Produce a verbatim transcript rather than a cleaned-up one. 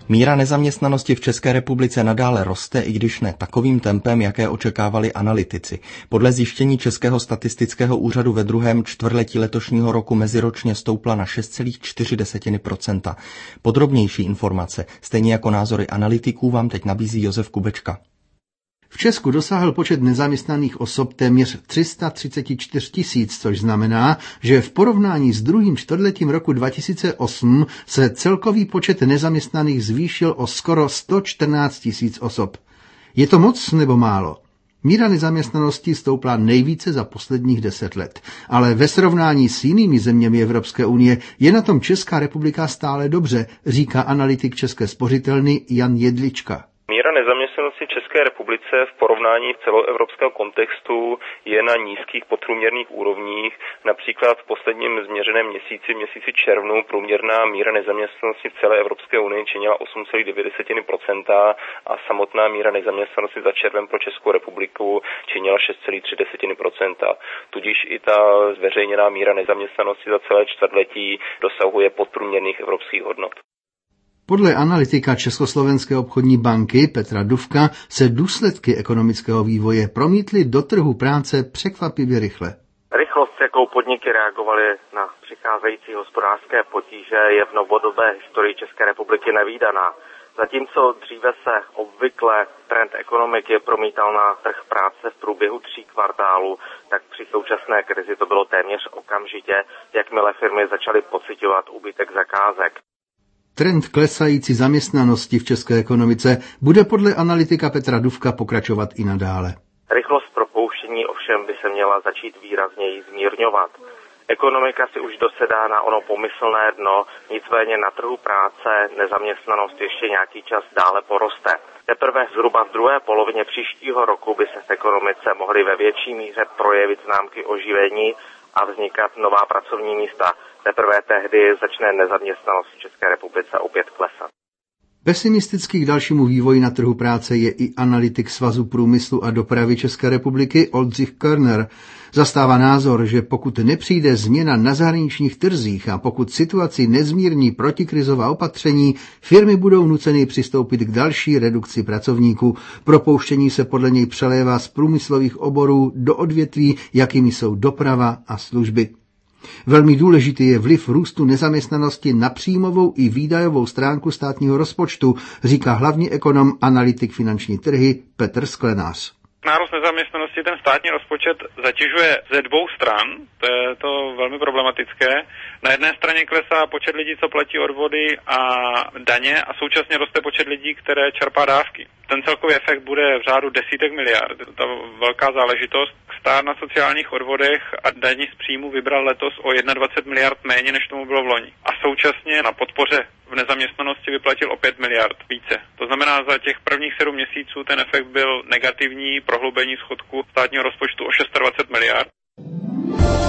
Míra nezaměstnanosti v České republice nadále roste, i když ne takovým tempem, jaké očekávali analytici. Podle zjištění Českého statistického úřadu ve druhém čtvrtletí letošního roku meziročně stoupla na šest celá čtyři procenta. Podrobnější informace, stejně jako názory analytiků, vám teď nabízí Josef Kubečka. V Česku dosáhl počet nezaměstnaných osob téměř tři sta třicet čtyři tisíc, což znamená, že v porovnání s druhým čtvrtletím roku dva tisíce osm se celkový počet nezaměstnaných zvýšil o skoro sto čtrnáct tisíc osob. Je to moc nebo málo? Míra nezaměstnanosti stoupla nejvíce za posledních deset let, ale ve srovnání s jinými zeměmi Evropské unie je na tom Česká republika stále dobře, říká analytik České spořitelny Jan Jedlička. Míra nezaměstnanosti v České republice v porovnání celoevropského kontextu je na nízkých podprůměrných úrovních. Například v posledním změřeném měsíci, měsíci červnu, průměrná míra nezaměstnanosti v celé Evropské unii činila osm celá devět procenta a samotná míra nezaměstnanosti za červen pro Českou republiku činila šest celá tři procenta. Tudíž i ta zveřejněná míra nezaměstnanosti za celé čtvrtletí dosahuje podprůměrných evropských hodnot. Podle analytika Československé obchodní banky Petra Dufka se důsledky ekonomického vývoje promítly do trhu práce překvapivě rychle. Rychlost, jakou podniky reagovaly na přicházející hospodářské potíže, je v novodobé historii České republiky nevídaná. Zatímco dříve se obvykle trend ekonomiky promítal na trh práce v průběhu tří kvartálů, tak při současné krizi to bylo téměř okamžitě, jakmile firmy začaly pociťovat úbytek zakázek. Trend klesající zaměstnanosti v české ekonomice bude podle analytika Petra Dufka pokračovat i nadále. Rychlost propouštění ovšem by se měla začít výrazněji zmírňovat. Ekonomika si už dosedá na ono pomyslné dno, nicméně na trhu práce nezaměstnanost ještě nějaký čas dále poroste. Teprve zhruba v druhé polovině příštího roku by se v ekonomice mohly ve větší míře projevit známky oživení a vznikat nová pracovní místa. Teprve tehdy začne nezaměstnanost v České republice opět klesat. Pesimistický k dalšímu vývoji na trhu práce je i analytik Svazu průmyslu a dopravy České republiky Oldřich Körner. Zastává názor, že pokud nepřijde změna na zahraničních trzích a pokud situaci nezmírní protikrizová opatření, firmy budou nuceny přistoupit k další redukci pracovníků. Propouštění se podle něj přelévá z průmyslových oborů do odvětví, jakými jsou doprava a služby. Velmi důležitý je vliv růstu nezaměstnanosti na příjmovou i výdajovou stránku státního rozpočtu, říká hlavní ekonom, analytik finanční trhy Petr Sklenář. Nárůst nezaměstnanosti ten státní rozpočet zatěžuje ze dvou stran, to je to velmi problematické. Na jedné straně klesá počet lidí, co platí odvody a daně, a současně roste počet lidí, které čerpá dávky. Ten celkový efekt bude v řádu desítek miliard. Ta velká záležitost. Stát na sociálních odvodech a daní z příjmu vybral letos o dvacet jedna miliard méně, než tomu bylo v loni. A současně na podpoře v nezaměstnanosti vyplatil o pět miliard více. To znamená, za těch prvních sedm měsíců ten efekt byl negativní, prohloubení schodku státního rozpočtu o dvacet šest miliard.